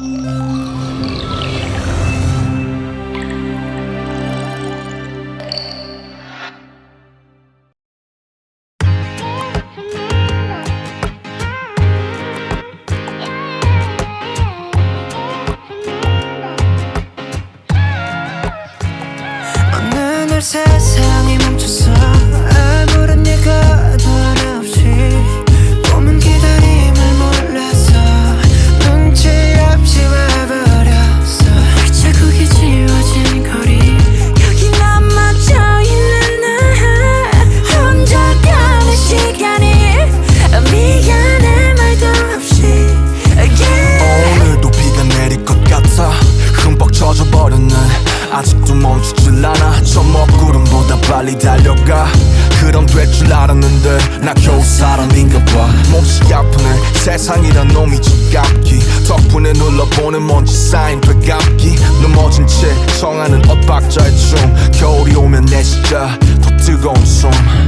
어느 날 세상이 멈췄어. 아무런 예고도 하나 없이 꿈은 기다림을 몰라서 눈치 없이 와버렸어. 자국이 지워진 거리 여기 남아져 있는 나 혼자 가는 시간이 미안해 말도 없이 오늘도 비가 내릴 것 같아. 흠뻑 젖어버렸네. 아직도 멈추질 않아. 저 먹구름보다 빨리 달려가. 그럼 될 줄 알았는데 나 겨우 사람인가 봐. 몹시 아프네. 세상이란 놈이 지갑기. 덕분에 눌러보는 먼지 쌓인 되감기. 넘어진 채 청하는 엇박자의 춤. 겨울이 오면 내 진짜 더 뜨거운 숨.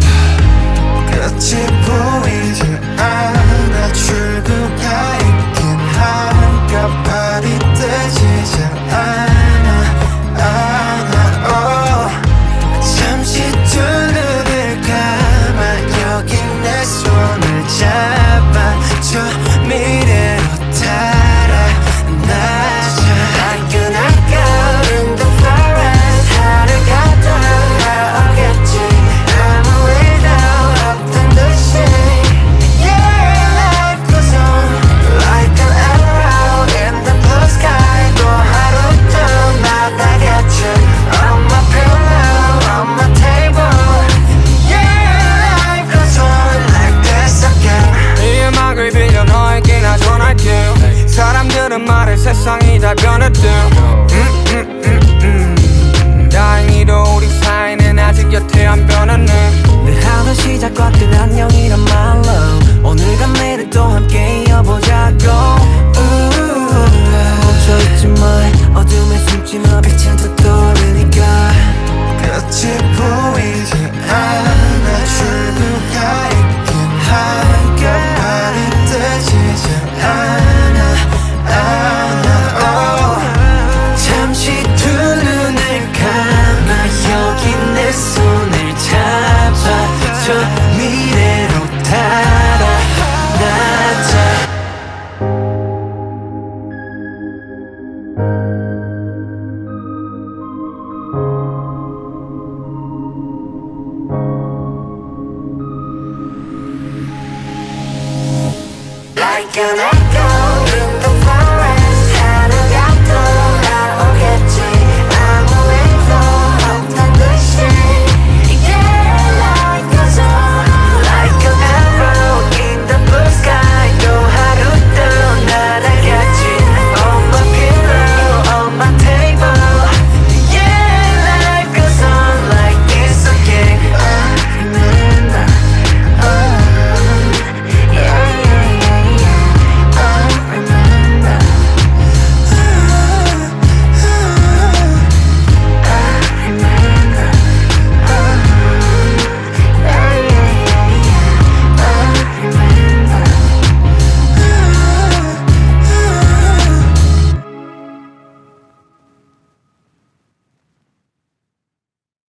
끝이 보이지 않아. 출구가 있긴 한가발이 뜨지 않아. 잠시 두 눈을 감아 여기 내 손을 잡아줘. 미래로 달아나자. Like an echo in the forest. 하루가 돌아오겠지. 아무 일도 없던 듯이. Yeah, life goes on like an arrow in the blue sky. 또 하루도 나다겠지. On my pillow, on my table. Yeah, life goes on like this again. 이 음악을 빌려 너에게 나 전할게. 사람들은 말해 세상이 다 변했대. 다행히도 우리 사이는 아직 여태 안 변했네. 늘 하던 시작과 끝 안녕이란 말로 오늘과 내일 또 함께 이어보자고. 멈춰있지 마. 어둠에 숨지 마. 빛은 더 떠오르니까. 끝이 보이지 않아. 출구가 있긴 한가발이 뜨지 않아. 잠시 두 눈을 감아 여기 내 손을 잡아줘. 미래로 달아나자. Like an